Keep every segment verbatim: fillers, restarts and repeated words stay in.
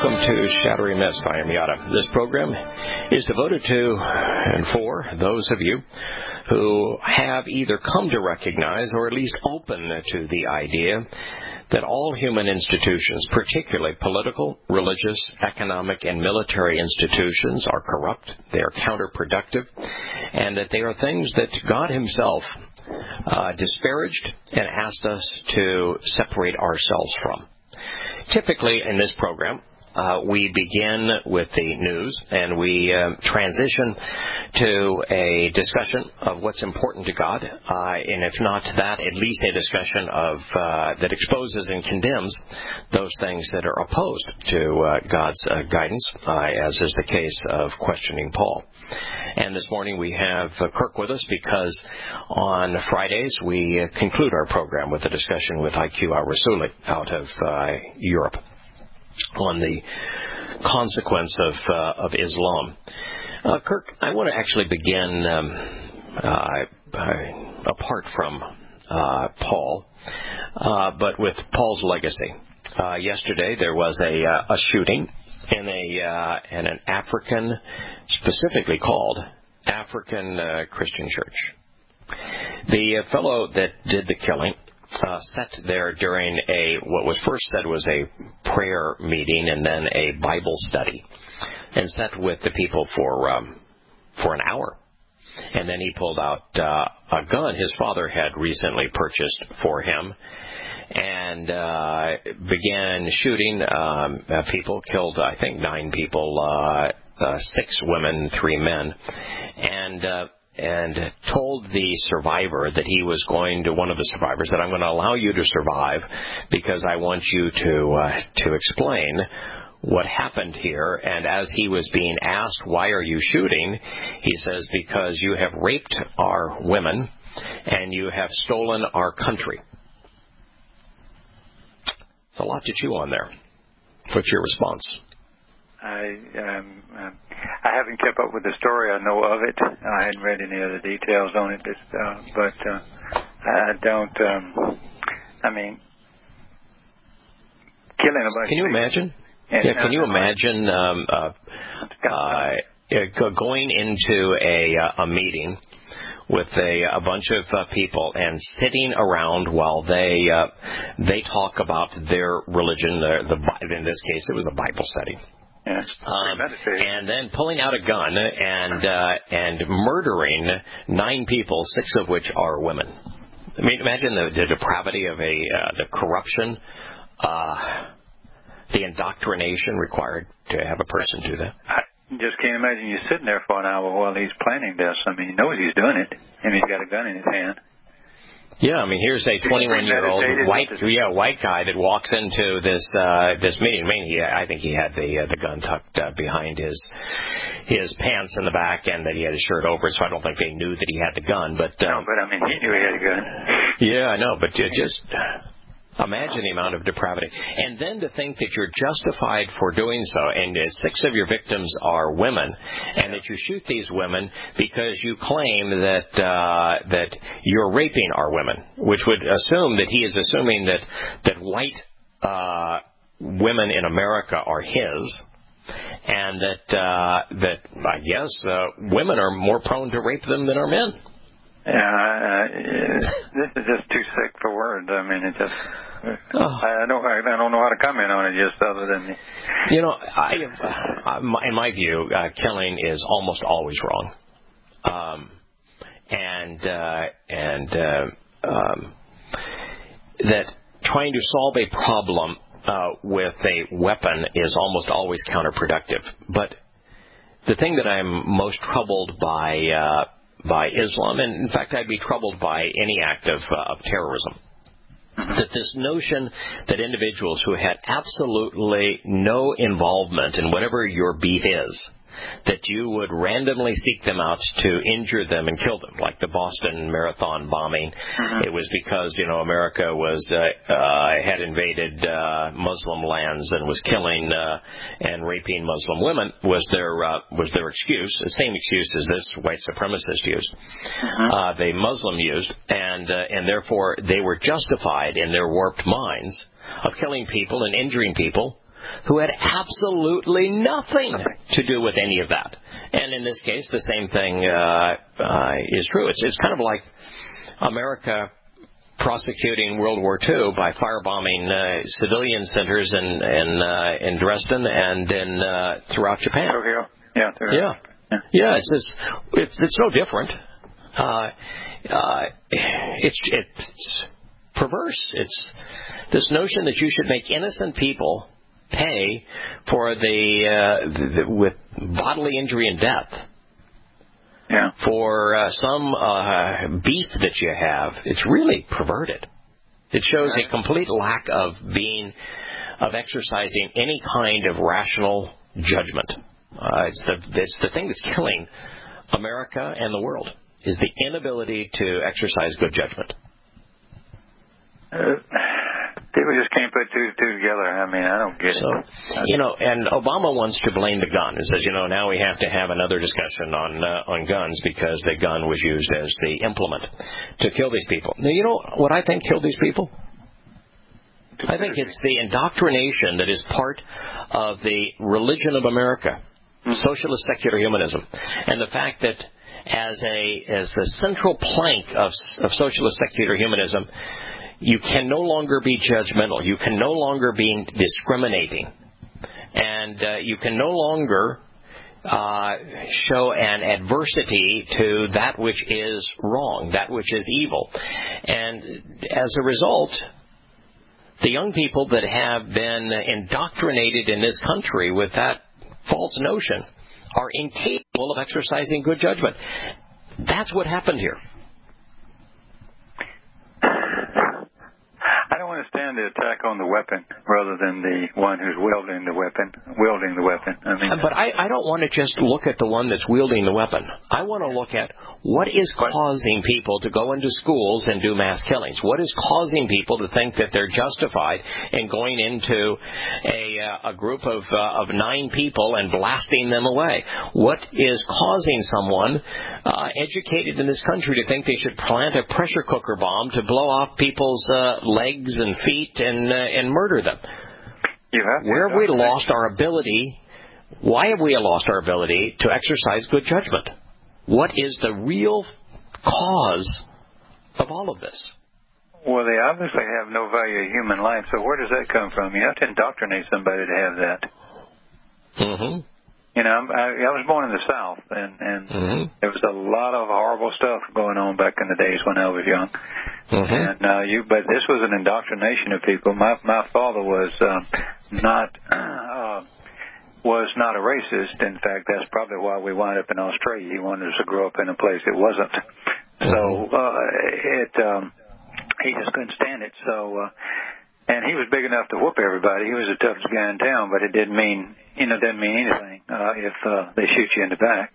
welcome to Shattering Myths. I am Yada. This program is devoted to and for those of you who have either come to recognize or at least open to the idea that all human institutions, particularly political, religious, economic, and military institutions, are corrupt, they are counterproductive, and that they are things that God himself uh, disparaged and asked us to separate ourselves from. Typically, in this program, uh, we begin with the news, and we uh, transition to a discussion of what's important to God, uh, and if not that, at least a discussion of uh, that exposes and condemns those things that are opposed to uh, God's uh, guidance, uh, as is the case of questioning Paul. And this morning we have uh, Kirk with us because on Fridays we uh, conclude our program with a discussion with I Q al-Rasuli out of uh, Europe on the consequence of uh, of Islam. Uh, Kirk, I want to actually begin um, uh, apart from uh, Paul, uh, but with Paul's legacy. Uh, yesterday there was a, uh, a shooting in a uh, in an African, specifically called African uh, Christian church. The uh, fellow that did the killing uh, sat there during a what was first said was a prayer meeting and then a Bible study, and sat with the people for um, for an hour. And then he pulled out uh, a gun his father had recently purchased for him, and uh, began shooting um, uh, people, killed, I think, nine people, uh, uh, six women, three men, and uh, and told the survivor that he was going to, one of the survivors, that I'm going to allow you to survive because I want you to uh, to explain what happened here. And as he was being asked, why are you shooting, he says, because you have raped our women and you have stolen our country. It's a lot to chew on there. What's your response? I um, um, I haven't kept up with the story. I know of it. I hadn't read any other details on it, but, uh, but uh, I don't. Um, I mean, killing a bunch. Can you of imagine? And, yeah. Can you imagine um, uh, uh, going into a a meeting with a, a bunch of uh, people and sitting around while they uh, they talk about their religion, the, the in this case it was a Bible study, yes. um, and then pulling out a gun and uh, and murdering nine people, six of which are women. I mean, imagine the, the depravity of a uh, the corruption, uh, the indoctrination required to have a person do that. I just can't imagine you sitting there for an hour while he's planning this. I mean, he knows he's doing it, and he's got a gun in his hand. Yeah, I mean, here's a twenty-one-year-old white, yeah, white guy that walks into this uh, this meeting. I mean, he, I think he had the uh, the gun tucked uh, behind his his pants in the back, and that he had his shirt over it. So I don't think they knew that he had the gun. But um, no, but I mean, he knew he had a gun. Yeah, I know, but uh, just. Imagine the amount of depravity. And then to think that you're justified for doing so, and uh, six of your victims are women, and that you shoot these women because you claim that uh, that you're raping our women, which would assume that he is assuming that, that white uh, women in America are his, and that, uh, that I guess, uh, women are more prone to rape them than are men. Yeah, uh, this is just too sick for words. I mean, it just. Oh. I don't. I don't know how to comment on it. Just other than. You know, I, uh, in my view, uh, killing is almost always wrong, um, and uh, and uh, um, that trying to solve a problem uh, with a weapon is almost always counterproductive. But the thing that I'm most troubled by. Uh, by Islam, and in fact I'd be troubled by any act of, uh, of terrorism, that this notion that individuals who had absolutely no involvement in whatever your beat is, that you would randomly seek them out to injure them and kill them, like the Boston Marathon bombing. Mm-hmm. It was because, you know, America was uh, uh, had invaded uh, Muslim lands and was killing uh, and raping Muslim women was their uh, was their excuse, the same excuse as this white supremacist used, mm-hmm. uh, the Muslim used, and uh, and therefore they were justified in their warped minds of killing people and injuring people who had absolutely nothing to do with any of that. And in this case, the same thing uh, uh, is true. It's, it's kind of like America prosecuting World War Two by firebombing uh, civilian centers in in, uh, in Dresden and in uh, throughout Japan. Tokyo. Yeah. Yeah. Yeah. Yeah. It's it's it's, it's no different. Uh, uh, it's it's perverse. It's this notion that you should make innocent people pay for the, uh, the, the with bodily injury and death. Yeah. For uh, some uh, beef that you have. It's really perverted. It shows a complete lack of being, of exercising any kind of rational judgment. Uh, it's the it's the thing that's killing America and the world, is the inability to exercise good judgment. Uh, people just can't put two two together. I mean, I don't get so, it. You know, and Obama wants to blame the gun. He says, you know, now we have to have another discussion on uh, on guns because the gun was used as the implement to kill these people. Now, you know what I think killed these people? I think it's the indoctrination that is part of the religion of America, socialist secular humanism, and the fact that as a as the central plank of of socialist secular humanism, you can no longer be judgmental. You can no longer be discriminating. And uh, you can no longer uh, show an adversity to that which is wrong, that which is evil. And as a result, the young people that have been indoctrinated in this country with that false notion are incapable of exercising good judgment. That's what happened here. I don't understand the attack on the weapon rather than the one who's wielding the weapon. Wielding the weapon. I mean, but I, I don't want to just look at the one that's wielding the weapon. I want to look at what is causing people to go into schools and do mass killings. What is causing people to think that they're justified in going into a, uh, a group of uh, of nine people and blasting them away? What is causing someone uh, educated in this country to think they should plant a pressure cooker bomb to blow off people's uh, legs and feet and uh, and murder them? You have Where have we lost our ability? Why have we lost our ability to exercise good judgment? What is the real cause of all of this? Well, they obviously have no value of human life, so where does that come from? You have to indoctrinate somebody to have that. Mm-hmm. You know, I, I was born in the South, and, and mm-hmm. there was a lot of horrible stuff going on back in the days when I was young. Mm-hmm. And uh, you, but this was an indoctrination of people. My my father was um, not uh, was not a racist. In fact, that's probably why we wound up in Australia. He wanted us to grow up in a place it wasn't. Mm-hmm. So uh, it um, he just couldn't stand it. So. Uh, And he was big enough to whoop everybody. He was the toughest guy in town, but it didn't mean, you know, didn't mean anything uh, if uh, they shoot you in the back.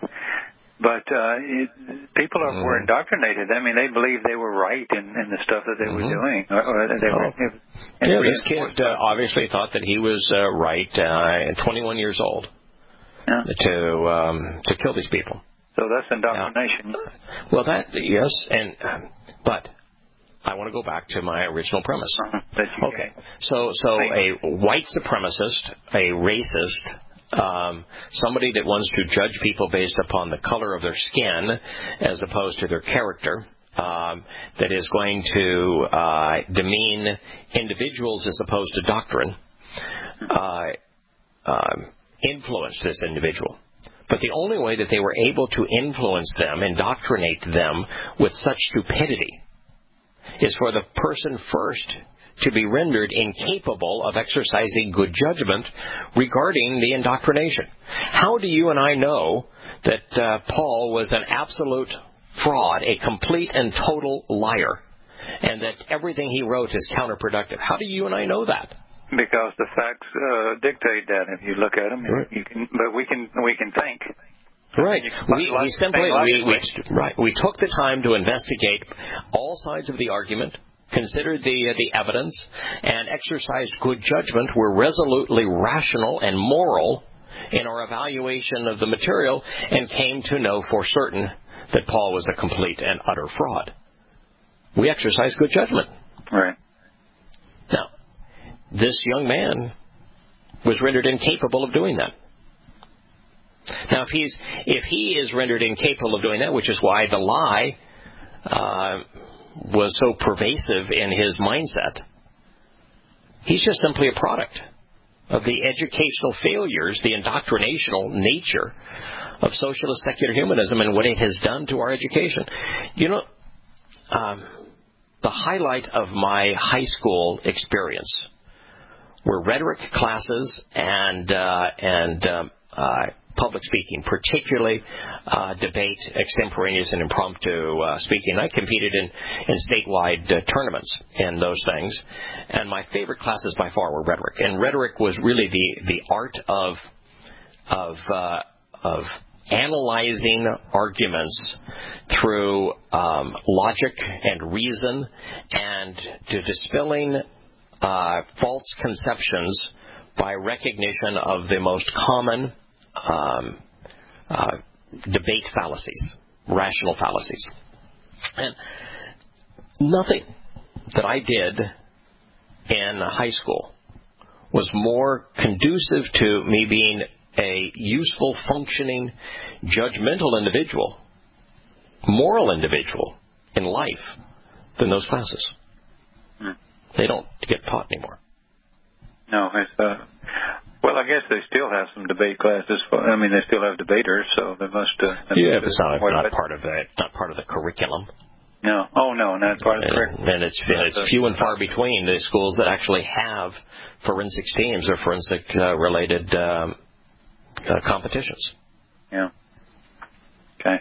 But uh, it, people are, mm-hmm. were indoctrinated. I mean, they believed they were right in, in the stuff that they mm-hmm. were doing. Or, or they were, oh. it, yeah, this kid uh, obviously thought that he was uh, right uh, at twenty-one years old yeah. to um, to kill these people. So that's indoctrination. Now, well, that yes, and um, but. I want to go back to my original premise. Okay, so so a white supremacist, a racist, um, somebody that wants to judge people based upon the color of their skin as opposed to their character, um, that is going to uh, demean individuals as opposed to doctrine, uh, um, influence this individual. But the only way that they were able to influence them, indoctrinate them with such stupidity, is for the person first to be rendered incapable of exercising good judgment regarding the indoctrination. How do you and I know that uh, Paul was an absolute fraud, a complete and total liar, and that everything he wrote is counterproductive? How do you and I know that? Because the facts uh, dictate that. If you look at them, right. you can, but we can we can think. Right. We, we simply we, we right. We took the time to investigate all sides of the argument, considered the uh, the evidence, and exercised good judgment. We're resolutely rational and moral in our evaluation of the material, and came to know for certain that Paul was a complete and utter fraud. We exercised good judgment. Right. Now, this young man was rendered incapable of doing that. Now, if he's if he is rendered incapable of doing that, which is why the lie uh, was so pervasive in his mindset, he's just simply a product of the educational failures, the indoctrinational nature of socialist secular humanism and what it has done to our education. You know, um, the highlight of my high school experience were rhetoric classes and uh, and um, uh, public speaking, particularly uh, debate, extemporaneous and impromptu uh, speaking. I competed in, in statewide uh, tournaments in those things, and my favorite classes by far were rhetoric. And rhetoric was really the, the art of of uh, of analyzing arguments through um, logic and reason, and to dispelling uh, false conceptions by recognition of the most common um, uh, debate fallacies, rational fallacies. And nothing that I did in high school was more conducive to me being a useful, functioning, judgmental individual, moral individual in life than those classes. Hmm. They don't get taught anymore. No, it's, uh, well, I guess they still have some debate classes. For, I mean, they still have debaters, so they must. Uh, yeah, but it's not, not part of that. Not part of the curriculum. No, oh no, not part of the curriculum. And it's and it's few and far between the schools that actually have forensics teams or forensic uh, related um, uh, competitions. Yeah. Okay.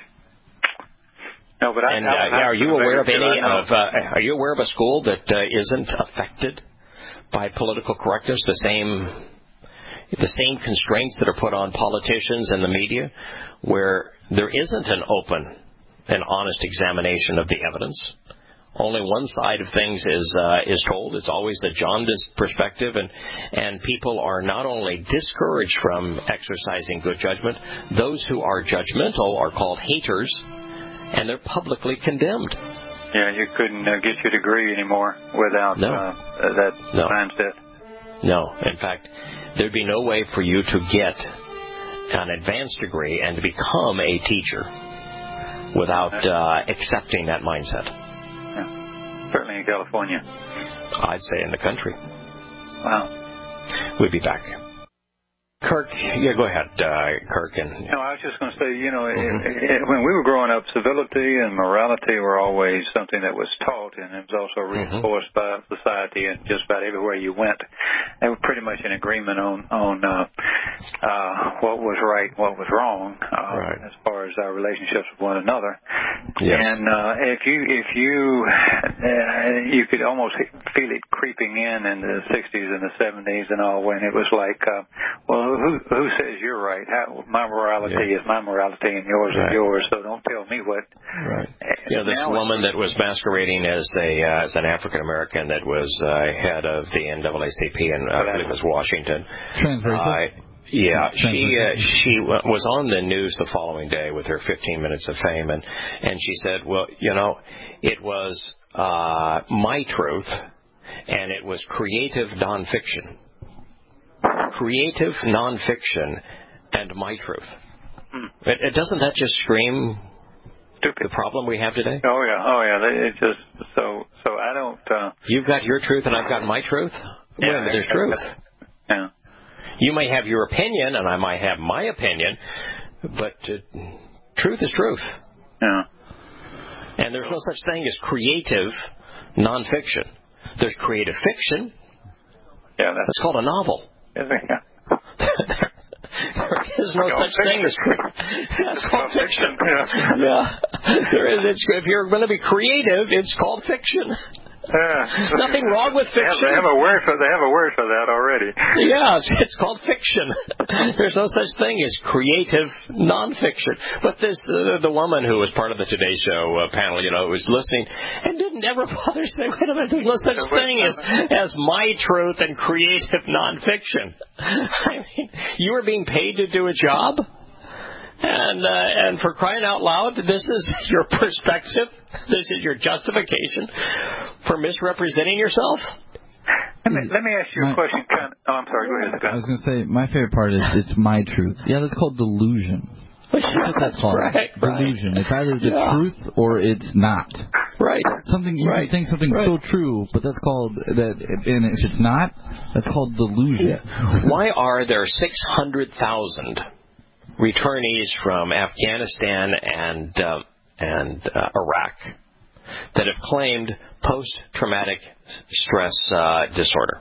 No, but I. And I, uh, I, are you aware of any of? Uh, are you aware of a school that uh, isn't affected by political correctness? The same. The same constraints that are put on politicians and the media, where there isn't an open and honest examination of the evidence. Only one side of things is uh, is told. It's always the jaundiced perspective, and and people are not only discouraged from exercising good judgment, those who are judgmental are called haters, and they're publicly condemned. Yeah, you couldn't uh, get your degree anymore without no. uh, that no. mindset. No. In fact, there'd be no way for you to get an advanced degree and to become a teacher without uh, accepting that mindset. Yeah. Certainly in California. I'd say in the country. Wow. We'll be back. Kirk, yeah, go ahead, uh, Kirk. And no, I was just going to say, you know, mm-hmm. it, it, when we were growing up, civility and morality were always something that was taught, and it was also reinforced mm-hmm. by society, and just about everywhere you went, they were pretty much in agreement on on uh, uh, what was right, what was wrong, uh, right. as far as our relationships with one another. Yes. And uh, if you if you uh, you could almost feel it creeping in in the sixties and the seventies and all, when it was like, uh, well. Who, who says you're right? How, my morality yeah. is my morality, and yours right. is yours. So don't tell me what. Right. You know, this woman that was masquerading as a uh, as an African American that was uh, head of the N double A C P in I believe it was Washington. Transracial. Uh, yeah, she uh, she was on the news the following day with her fifteen minutes of fame, and and she said, well, you know, it was uh, my truth, and it was creative nonfiction. Creative nonfiction and my truth. Hmm. It, it, doesn't that just scream Stupid. The problem we have today? Oh yeah, oh yeah. It just so so. I don't. Uh, You've got your truth and I've got my truth. Yeah, well, there's truth. Yeah. You may have your opinion and I might have my opinion, but uh, truth is truth. Yeah. And there's no such thing as creative nonfiction. There's creative fiction. Yeah, that's, that's called a novel. Yeah. There is no such thing as that's called fiction. Yeah. yeah, there is. It's, if you're going to be creative, it's called fiction. Yeah. Nothing wrong with fiction. They have, they have a word for they have a word for that already. Yeah, it's, it's called fiction. There's no such thing as creative nonfiction. But this uh, the woman who was part of the Today Show uh, panel, you know, was listening and didn't ever bother saying, "Wait a minute, there's no such thing as as my truth and creative nonfiction." I mean, you are being paid to do a job. And uh, and for crying out loud, this is your perspective. This is your justification for misrepresenting yourself. Let me, let me ask you my, a question. Kind of, oh, I'm sorry. Go ahead. I was going to say, my favorite part is it's my truth. Yeah, that's called delusion. That's what that's called. Right, delusion. Right. It's either the yeah. truth or it's not. Right. Something you right. can think something's right. so true, but that's called that. And if it's not, that's called delusion. Yeah. Why are there six hundred thousand returnees from Afghanistan and uh, and uh, Iraq that have claimed post-traumatic stress uh, disorder?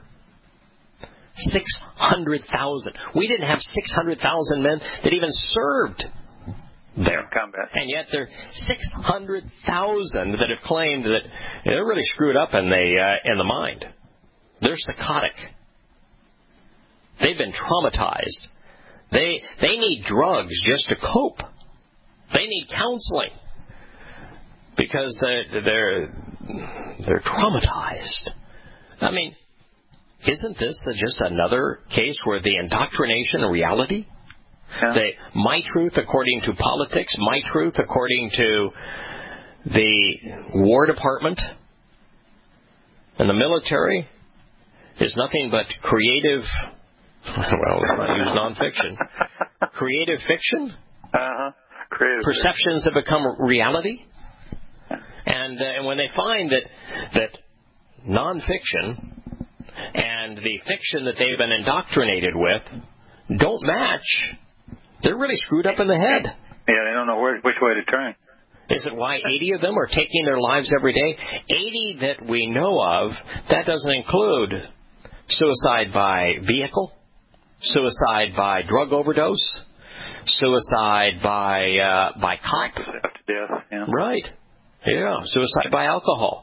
six hundred thousand. We didn't have six hundred thousand men that even served there. Combat. And yet there are six hundred thousand that have claimed that you know, they're really screwed up in the, uh, in the mind. They're psychotic. They've been traumatized. They, they need drugs just to cope. They need counseling because they're, they're, they're traumatized. I mean, isn't this just another case where the indoctrination of reality, yeah. the my truth according to politics, my truth according to the War Department and the military is nothing but creative, well, let's not use nonfiction, creative fiction? Uh-huh. Creative Perceptions fiction. have become reality? And, uh, and when they find that that nonfiction and the fiction that they've been indoctrinated with don't match, they're really screwed up in the head. Yeah, they don't know where, which way to turn. Is it why eighty of them are taking their lives every day? eighty that we know of, that doesn't include suicide by vehicle, suicide by drug overdose, suicide by uh, by cop. Death, yeah. Right. Yeah, suicide by alcohol.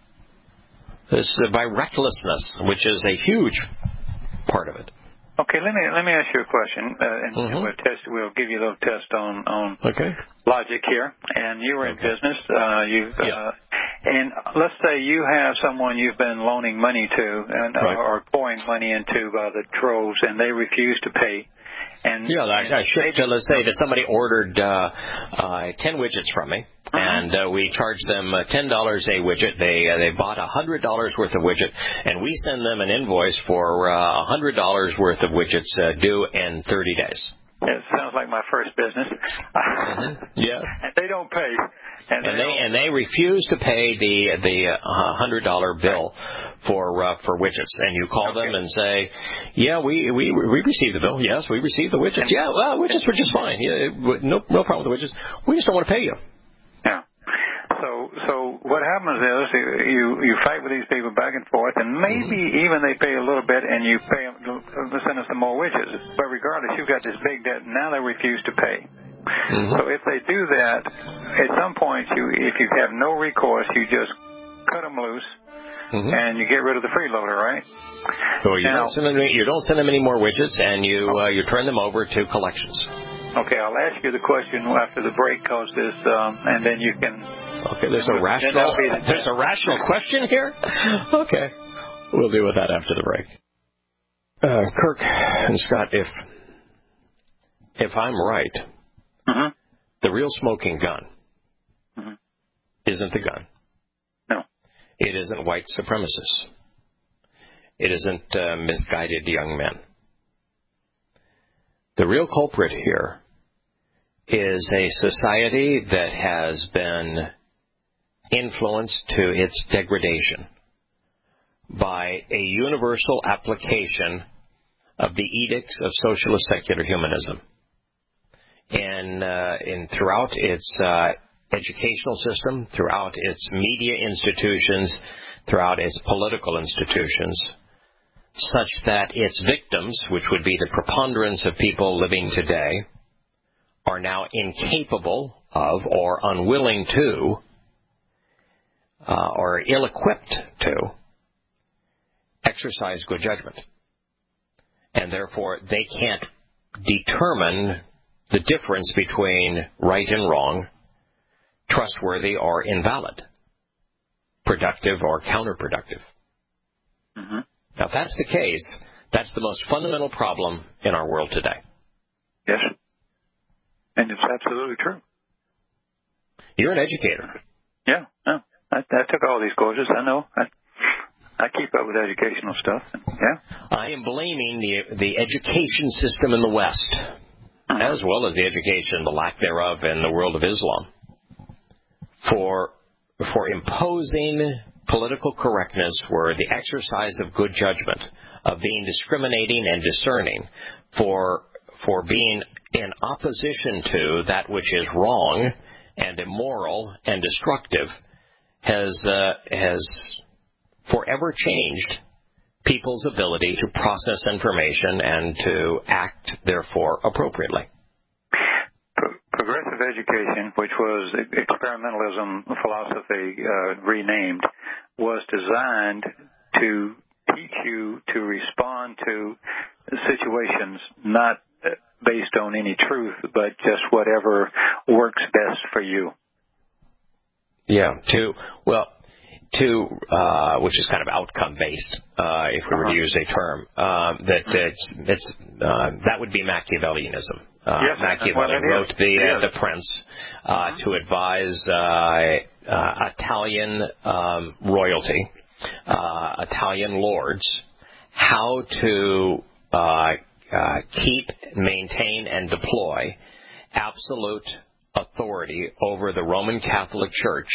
This uh, by recklessness, which is a huge part of it. Okay, let me let me ask you a question, uh, and mm-hmm. we'll test. We'll give you a little test on on okay. logic here. And you were in okay. business. Uh, you yeah. uh, and let's say you have someone you've been loaning money to, and right. or, or pouring money into by the troves, and they refuse to pay. And yeah, I, I shipped. Uh, let's say that somebody ordered uh, uh, ten widgets from me. Uh-huh. And uh, we charge them uh, ten dollars a widget. They uh, they bought one hundred dollars worth of widget, and we send them an invoice for uh, one hundred dollars worth of widgets uh, due in thirty days. It sounds like my first business. mm-hmm. Yes. And they don't pay. And, and they, they and they refuse to pay the the uh, hundred dollar bill for uh, for widgets. And you call okay. them and say, yeah, we we we received the bill. Yes, we received the widgets. Yeah, well, widgets were just fine. Yeah, no no problem with the widgets. We just don't want to pay you. Yeah. So so what happens is you you fight with these people back and forth, and maybe mm-hmm. even they pay a little bit, and you pay them, send us some more widgets. But regardless, you've got this big debt, and now they refuse to pay. Mm-hmm. So if they do that, at some point, you if you have no recourse, you just cut them loose, mm-hmm. and you get rid of the freeloader, right? So you now, don't send them you don't send them any more widgets, and you uh, you turn them over to collections. Okay, I'll ask you the question after the break, cause this, um, and then you can. Okay, there's a rational. The there's a rational question here. Okay, we'll deal with that after the break. Uh, Kirk and Scott, if if I'm right, mm-hmm. the real smoking gun mm-hmm. isn't the gun. No, it isn't white supremacists. It isn't uh, misguided young men. The real culprit here is a society that has been influenced to its degradation by a universal application of the edicts of socialist secular humanism. And, uh, in throughout its uh, educational system, throughout its media institutions, throughout its political institutions, such that its victims, which would be the preponderance of people living today, are now incapable of or unwilling to uh, or ill-equipped to exercise good judgment. And therefore, they can't determine the difference between right and wrong, trustworthy or invalid, productive or counterproductive. Mm-hmm. Now, if that's the case, that's the most fundamental problem in our world today. Yes. And it's absolutely true. You're an educator. Yeah, no. I, I took all these courses. I know. I, I keep up with educational stuff. Yeah. I am blaming the the education system in the West, uh-huh. as well as the education, the lack thereof, in the world of Islam, for for imposing political correctness, for the exercise of good judgment, of being discriminating and discerning, for for being in opposition to that which is wrong and immoral and destructive, has uh, has forever changed people's ability to process information and to act, therefore, appropriately. Pro- progressive education, which was experimentalism philosophy uh, renamed, was designed to teach you to respond to situations not based on any truth, but just whatever works best for you. Yeah, to, well, to, uh, which is kind of outcome-based, uh, if we were uh-huh. to use a term, uh, that it's, it's, uh, that would be Machiavellianism. Uh, yes, Machiavelli wrote is. the, yes. uh, the Prince, uh, uh-huh. to advise, uh, uh, Italian, um, royalty, uh, Italian lords, how to, uh, uh, keep, maintain, and deploy absolute authority over the Roman Catholic Church,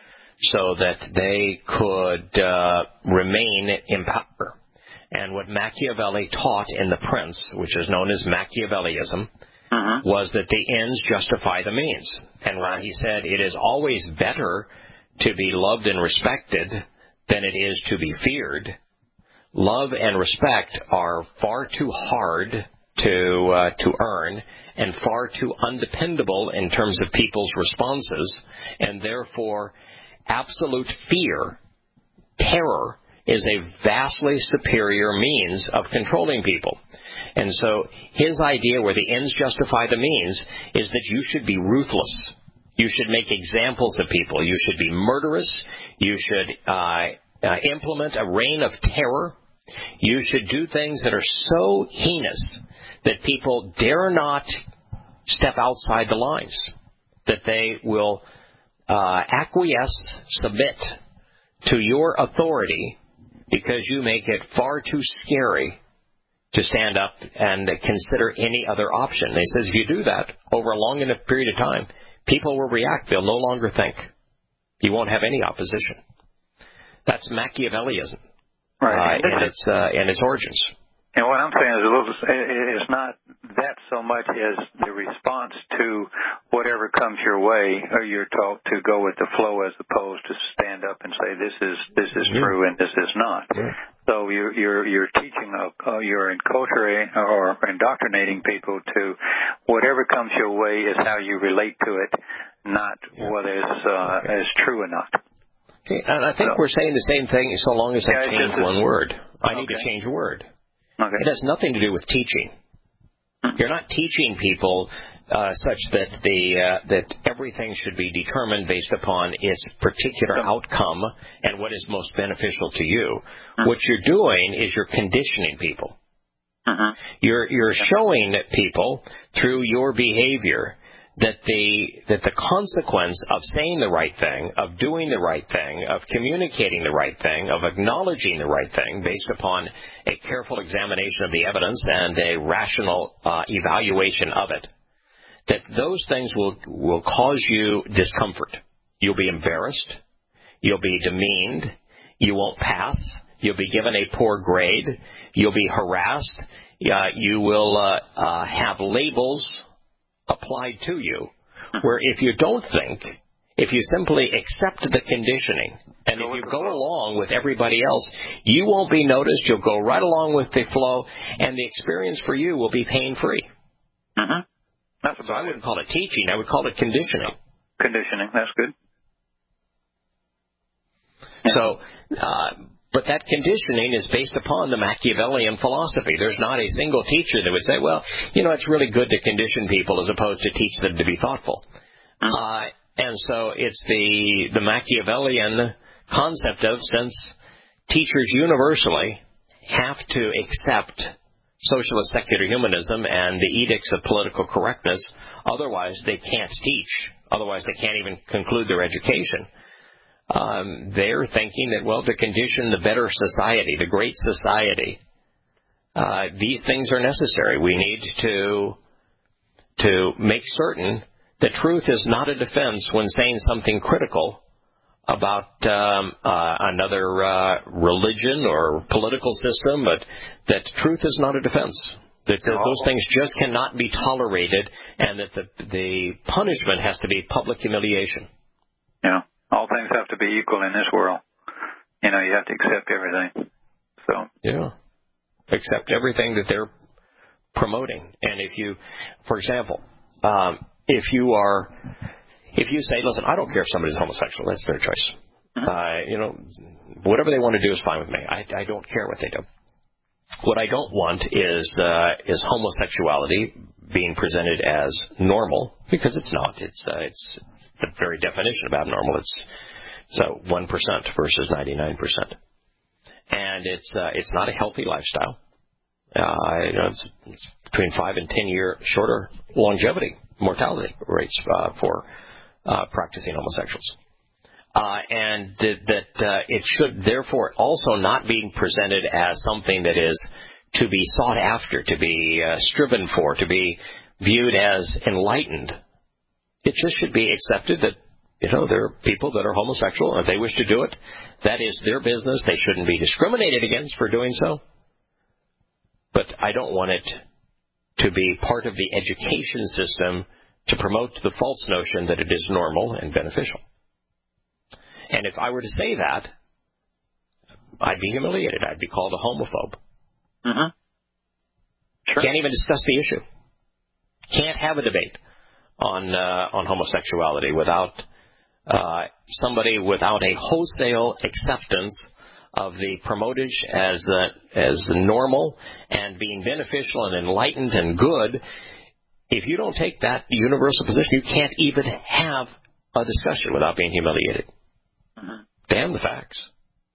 so that they could uh, remain in power. And what Machiavelli taught in The Prince, which is known as Machiavellism, uh-huh. was that the ends justify the means. And while he said it is always better to be loved and respected than it is to be feared, love and respect are far too hard to uh, to earn and far too undependable in terms of people's responses, and therefore absolute fear, terror, is a vastly superior means of controlling people. And so his idea, where the ends justify the means, is that you should be ruthless. You should make examples of people. You should be murderous. You should uh, uh, implement a reign of terror. You should do things that are so heinous that people dare not step outside the lines, that they will uh, acquiesce, submit to your authority because you make it far too scary to stand up and consider any other option. And he says if you do that over a long enough period of time, people will react. They'll no longer think. You won't have any opposition. That's Machiavellism. Right. Uh, and its uh, and its origins. And what I'm saying is a little, it's not that so much as the response to whatever comes your way, or you're taught to go with the flow as opposed to stand up and say this is this is yeah. true and this is not. Yeah. So you're you're you're teaching, uh, you're enculturating or indoctrinating people to whatever comes your way is how you relate to it, not yeah. whether it's uh, okay. is true or not. Okay, and I think so, we're saying the same thing so long as I yeah, change one word. I okay. need to change a word. Okay. It has nothing to do with teaching. You're not teaching people uh, such that the uh, that everything should be determined based upon its particular outcome and what is most beneficial to you. Uh-huh. What you're doing is you're conditioning people. Uh-huh. You're you're showing people through your behavior that the that the consequence of saying the right thing, of doing the right thing, of communicating the right thing, of acknowledging the right thing based upon a careful examination of the evidence and a rational uh, evaluation of it, that those things will will cause you discomfort. You'll be embarrassed. You'll be demeaned. You won't pass. You'll be given a poor grade. You'll be harassed. Uh, you will uh, uh, have labels applied to you, where if you don't think, if you simply accept the conditioning, and if you go along with everybody else, you won't be noticed. You'll go right along with the flow, and the experience for you will be pain-free. Mm-hmm. That's so I wouldn't call it teaching. I would call it conditioning. Conditioning. That's good. Yeah. So, uh, but that conditioning is based upon the Machiavellian philosophy. There's not a single teacher that would say, well, you know, it's really good to condition people as opposed to teach them to be thoughtful. Mm-hmm. Uh, and so it's the the Machiavellian concept of, since teachers universally have to accept socialist secular humanism and the edicts of political correctness, otherwise they can't teach. Otherwise they can't even conclude their education. Um, they're thinking that, well, to condition the better society, the great society, uh, these things are necessary. We need to to make certain that truth is not a defense when saying something critical about um, uh, another uh, religion or political system, but that truth is not a defense. That uh, those things just cannot be tolerated, and that the the punishment has to be public humiliation. Yeah, all things have to be equal in this world. You know, you have to accept everything. So yeah, accept everything that they're promoting. And if you, for example, um, if you are, if you say, listen, I don't care if somebody's homosexual, that's their choice. Mm-hmm. Uh, you know, whatever they want to do is fine with me. I, I don't care what they do. What I don't want is uh, is homosexuality being presented as normal, because it's not. It's uh, it's the very definition of abnormal. It's so one percent versus ninety-nine percent, and it's uh, it's not a healthy lifestyle. Uh, you know, it's, it's between five and ten year shorter longevity mortality rates uh, for uh, practicing homosexuals. Uh, and that, that uh, it should therefore also not be presented as something that is to be sought after, to be uh, striven for, to be viewed as enlightened. It just should be accepted that, you know, there are people that are homosexual, and if they wish to do it, that is their business. They shouldn't be discriminated against for doing so. But I don't want it to be part of the education system to promote the false notion that it is normal and beneficial. And if I were to say that, I'd be humiliated. I'd be called a homophobe. Mm-hmm. Sure. Can't even discuss the issue. Can't have a debate on uh, on homosexuality without uh, somebody without a wholesale acceptance of the promotage as uh, as normal and being beneficial and enlightened and good. If you don't take that universal position, you can't even have a discussion without being humiliated. Mm-hmm. Damn the facts.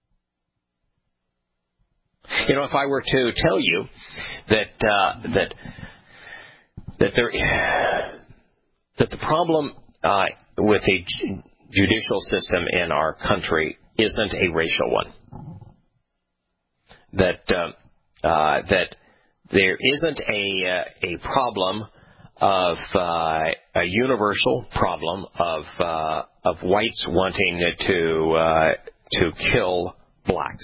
You know, if I were to tell you that uh, that that there that the problem uh, with the judicial system in our country isn't a racial one, that uh, uh, that there isn't a uh, a problem of uh, a universal problem of uh, of whites wanting to uh, to kill blacks,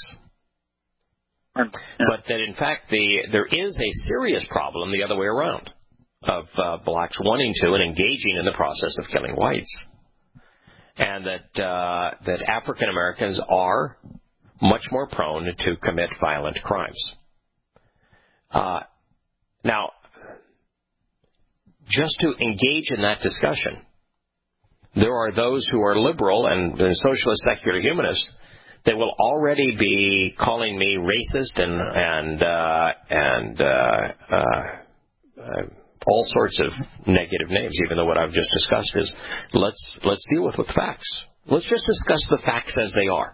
but that in fact the there is a serious problem the other way around of uh, blacks wanting to and engaging in the process of killing whites, and that uh, that African Americans are much more prone to commit violent crimes. Uh, now. Just to engage in that discussion, there are those who are liberal and, and socialist secular humanists that will already be calling me racist and and uh, and uh, uh, uh, all sorts of negative names. Even though what I've just discussed is let's let's deal with with facts. Let's just discuss the facts as they are.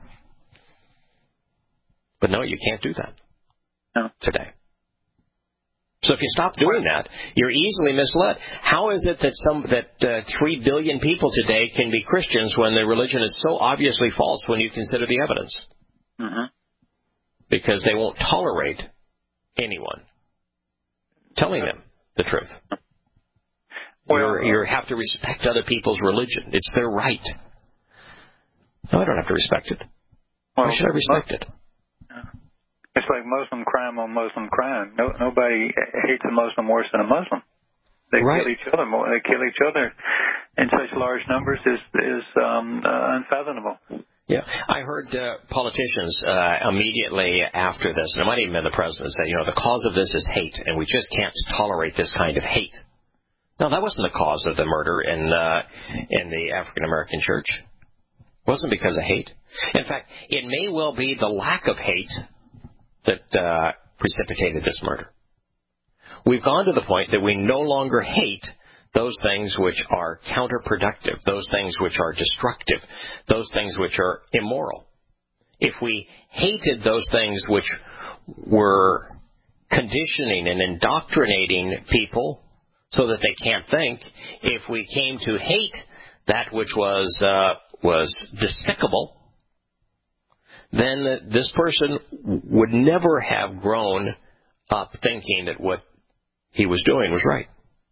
But no, you can't do that no. today. So if you stop doing that, you're easily misled. How is it that some that uh, three billion people today can be Christians when their religion is so obviously false when you consider the evidence? Mm-hmm. Because they won't tolerate anyone telling them the truth. Well, you have to respect other people's religion. It's their right. No, I don't have to respect it. Why well, should I respect it? It's like Muslim crime on Muslim crime. No, nobody hates a Muslim worse than a Muslim. They right. kill each other more. They kill each other in such large numbers is is um, uh, unfathomable. Yeah, I heard uh, politicians uh, immediately after this, and it might even been the president, say, you know, the cause of this is hate, and we just can't tolerate this kind of hate. No, that wasn't the cause of the murder in uh, in the African American church. It wasn't because of hate. In fact, it may well be the lack of hate that uh, precipitated this murder. We've gone to the point that we no longer hate those things which are counterproductive, those things which are destructive, those things which are immoral. If we hated those things which were conditioning and indoctrinating people so that they can't think, if we came to hate that which was uh, was despicable, then this person would never have grown up thinking that what he was doing was right.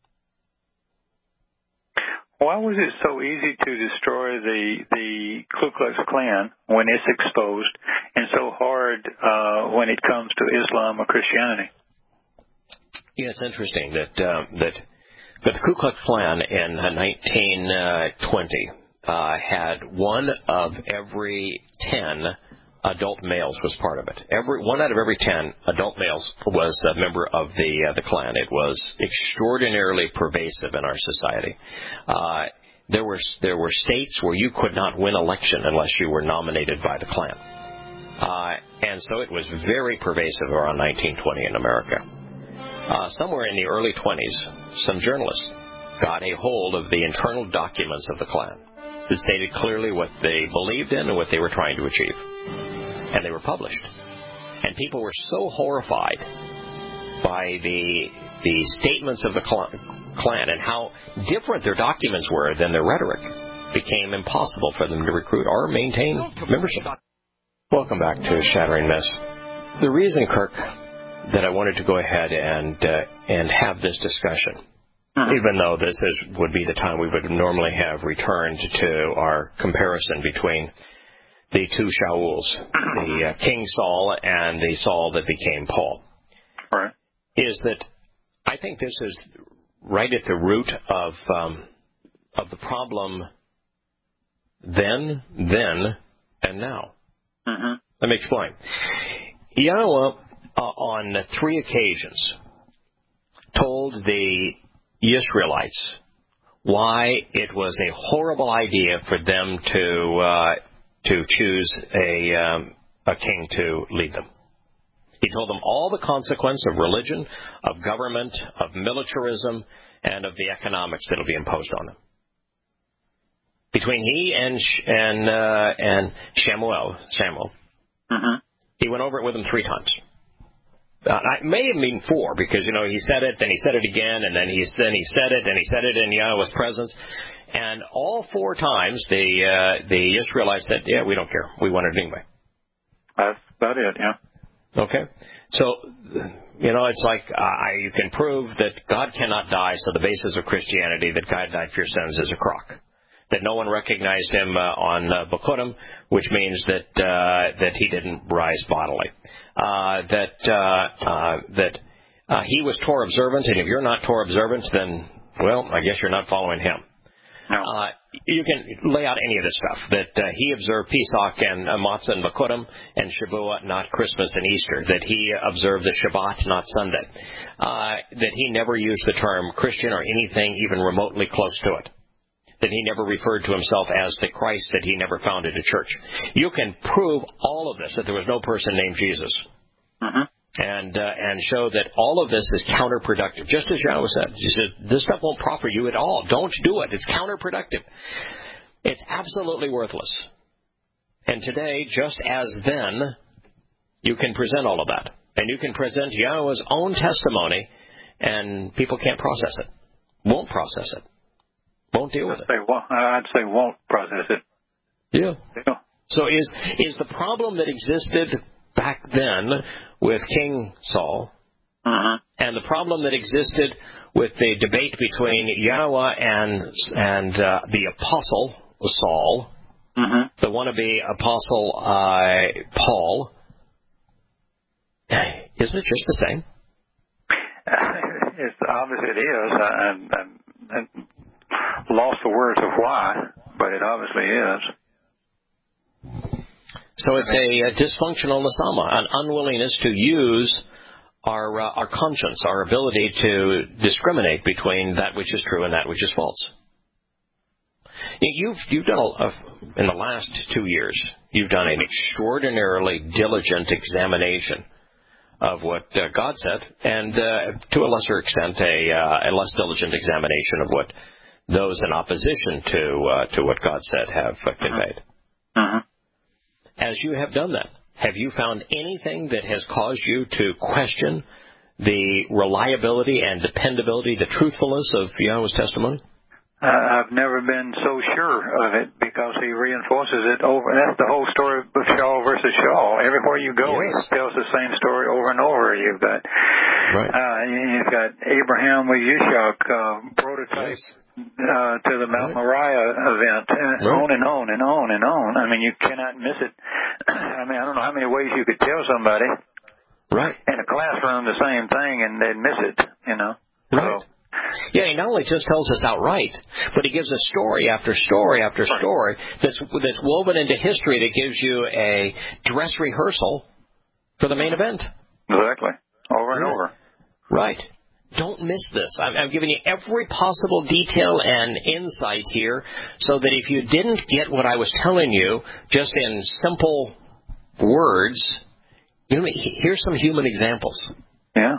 Why was it so easy to destroy the the Ku Klux Klan when it's exposed, and so hard uh, when it comes to Islam or Christianity? Yeah, it's interesting that uh, that but the Ku Klux Klan in nineteen twenty uh, had one of every ten adult males was part of it. Every one out of every ten adult males was a member of the uh, the Klan. It was extraordinarily pervasive in our society. Uh, there were there were states where you could not win election unless you were nominated by the Klan, uh, and so it was very pervasive around nineteen twenty in America. Uh, somewhere in the early twenties, some journalists got a hold of the internal documents of the Klan that stated clearly what they believed in and what they were trying to achieve. And they were published. And people were so horrified by the the statements of the Klan and how different their documents were than their rhetoric, it became impossible for them to recruit or maintain membership. Welcome back to Shattering Myths. The reason, Kirk, that I wanted to go ahead and uh, and have this discussion, uh-huh. even though this is would be the time we would normally have returned to our comparison between the two Shauls, the uh, King Saul and the Saul that became Paul, right. is that I think this is right at the root of um, of the problem then, then, and now. Uh-huh. Let me explain. Yahweh, uh, on three occasions, told the Israelites why it was a horrible idea for them to uh, to choose a um, a king to lead them. He told them all the consequence of religion, of government, of militarism, and of the economics that will be imposed on them. Between he and and uh, and Samuel, Samuel, uh-huh. he went over it with them three times. Uh, I may have mean four, because, you know, he said it, then he said it again, and then he then he said it, and he said it in Yahweh's presence. And all four times, the uh, the Israelites said, yeah, we don't care. We want it anyway. That's about it, yeah. Okay. So, you know, it's like uh, you can prove that God cannot die, so the basis of Christianity, that God died for your sins, is a crock. That no one recognized him uh, on uh, Bekurim, which means that uh, that he didn't rise bodily. Uh, that uh, uh, that uh, he was Torah observant, and if you're not Torah observant, then, well, I guess you're not following him. No. Uh, you can lay out any of this stuff, that uh, he observed Pesach and uh, Matzah and Bekurim and Shavuot, not Christmas and Easter, that he observed the Shabbat, not Sunday, uh, that he never used the term Christian or anything even remotely close to it, that he never referred to himself as the Christ, that he never founded a church. You can prove all of this, that there was no person named Jesus, uh-huh. and uh, and show that all of this is counterproductive. Just as Yahweh said, he said, this stuff won't profit you at all. Don't do it. It's counterproductive. It's absolutely worthless. And today, just as then, you can present all of that. And you can present Yahweh's own testimony, and people can't process it, won't process it. Won't deal with I'd it. say, well, I'd say won't process it. Yeah. yeah. So is is the problem that existed back then with King Saul, uh-huh. and the problem that existed with the debate between Yahweh and and uh, the apostle Saul, uh-huh. the wannabe apostle uh, Paul, isn't it just the same? It's obviously it is. I, I, I lost the words of why, but it obviously is. So it's a, a dysfunctional nasama, an unwillingness to use our uh, our conscience, our ability to discriminate between that which is true and that which is false. You've you've done a, in the last two years, you've done an extraordinarily diligent examination of what uh, God said, and uh, to a lesser extent, a, uh, a less diligent examination of what those in opposition to uh, to what God said have uh, conveyed. Uh-huh. As you have done that, have you found anything that has caused you to question the reliability and dependability, the truthfulness of Yahweh's testimony? Uh, I've never been so sure of it because he reinforces it over. That's the whole story of Shaul versus Shaul. Everywhere you go, yes. he tells the same story over and over. You've got, right. uh, you've got Abraham with Yitzhak, uh, prototype yes. uh, to the Mount right. Moriah event, uh, right. on and on and on and on. I mean, you cannot miss it. I mean, I don't know how many ways you could tell somebody right. in a classroom the same thing and they'd miss it, you know. Right. So, yeah, he not only just tells us outright, but he gives us story after story after story that's that's woven into history that gives you a dress rehearsal for the main event. Exactly. Over and yeah. over. Right. Don't miss this. I'm, I'm giving you every possible detail and insight here so that if you didn't get what I was telling you just in simple words, you know, here's some human examples. Yeah.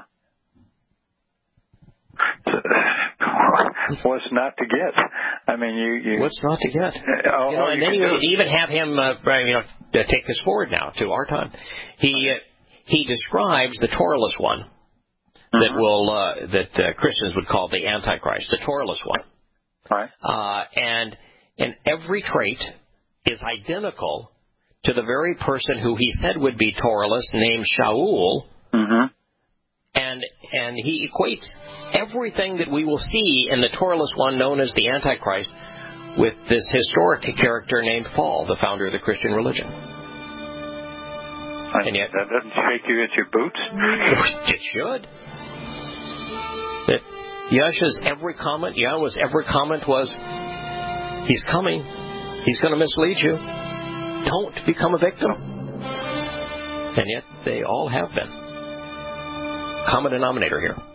What's not to get? I mean, you. you What's not to get? Uh, you know, and then you even have him, uh, you know, take this forward now to our time. He uh, he describes the Torahless one mm-hmm. that will uh, that uh, Christians would call the Antichrist, the Torahless one. Right. Uh, and and every trait is identical to the very person who he said would be Torahless, named Shaul. Mm-hmm. And and he equates everything that we will see in the Torahless one, known as the Antichrist, with this historic character named Paul, the founder of the Christian religion. I, and yet, that doesn't shake you at your boots? It should. That Yahsh's every comment, Yahweh's every comment was, he's coming. He's going to mislead you. Don't become a victim. And yet, they all have been. Common denominator here.